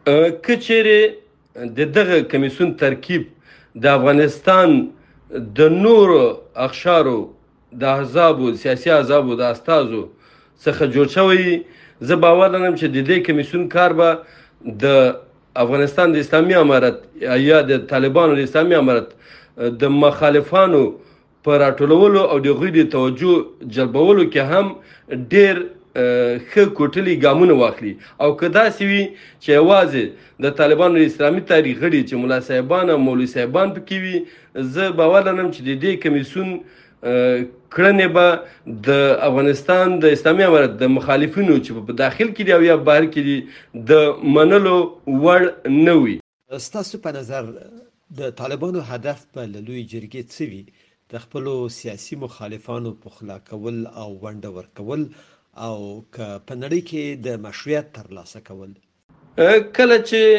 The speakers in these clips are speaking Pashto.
که چیرې د دغه کمیسیون ترکیب د افغانستان د نورو اقشارو د احزابو سیاسي احزابو د استازو څخه جوړ شوی، زه باور لرم چې د دې کمیسیون کار به د افغانستان د اسلامي امارت یا د طالبانو د اسلامي امارت د مخالفانو په راټولولو او د هغوی د توجه جلبولو کې هم ډېر ښه کوټلي ګامونه واخلي. او که داسې وي چې یوازې د طالبانو د اسلامي تاریخ غړي چې ملا صاحبان او مولوي صاحبان پکې وي، زه باور لرم چې د دې کمیسیون کړنې به د افغانستان د اسلامي امارت د مخالفینو چې په داخل کې دي او یا بهر کې دي د منلو وړ نه وي. ستاسو په نظر د طالبانو هدف په لوی جرګې څه وي؟ د خپلو سیاسي مخالفانو پخلا کول او ونډه ورکول، او که په نړۍ کې د مشروعیت ترلاسه کول؟ کله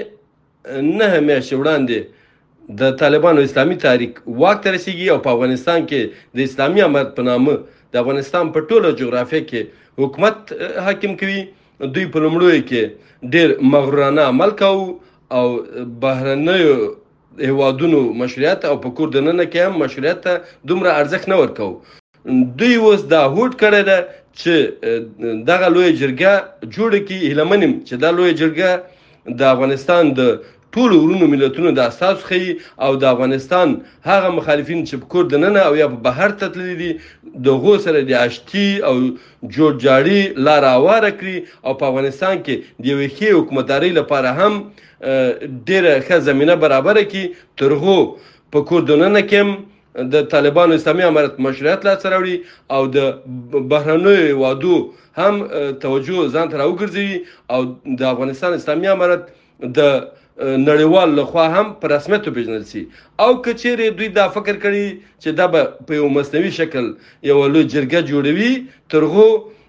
چې 9 میاشتې وړاندې د طالبانو اسلامي تحریک واک ته رسیږي او په افغانستان کې د اسلامي امارت په نامه د افغانستان په ټوله جغرافیه کې حکومت حاکم کوي، دوی په لومړیو کې ډېر مغرورانه عمل کوو او بهرنیو هیوادونو مشروعیت او په کور دننه کې هم مشروعیت ته دومره ارزښت نه ورکوو. دوی اوس دا هوډ کړی ده چې دغه لویه جرګه جوړه کړي. هیله من یم چې دا لویه جرګه د افغانستان د ټولو ورونو ملتونو د اساس ښیي او د افغانستان هغه مخالفین چې په کور دننه او یا په بهر ته تللي دي د هغو سره د اشتي او جوړجاړي لاره هواره کړي او په افغانستان کې د یوې ښې حکومتدارۍ لپاره هم ډېره ښه زمینه برابره کړي، تر هغو په کور دننه کې هم د طالبانو اسلامي امارت مشروعیت لاسته راوړي او د بهرنیو هیوادو هم توجه ځان ته راوګرځوي او د افغانستان اسلامي امارت د نړیوال لخوا هم په رسمیت وپېژندل شي. او که چیرې دوی دا فکر کړي چې دا به په یو مصنوي شکل یوه لوی جرګه جوړوي، تر هغو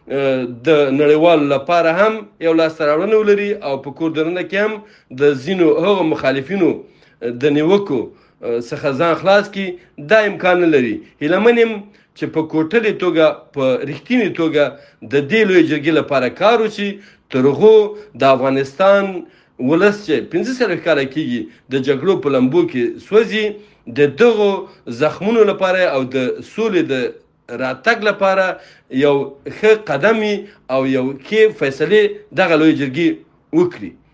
د نړیوال لپاره هم یو لاسته راوړنه ولري او په کور دننه کې هم د ځینو هغو مخالفینو د نیوکو څخه ځان خلاص کړي، دا امکان نه لري. هیله من یم چې په کوټلې توګه په رښتینې توګه د دې لویې جرګې لپاره کار وشي، تر هغو د افغانستان ولس چې 15 کاله کېږي د جګړو په لمبو کې سوځي، د دغو زخمونو لپاره او د سولې د راتګ لپاره یو ښه قدم او یو ښې فیصلې دغه لویې جرګې وکړي.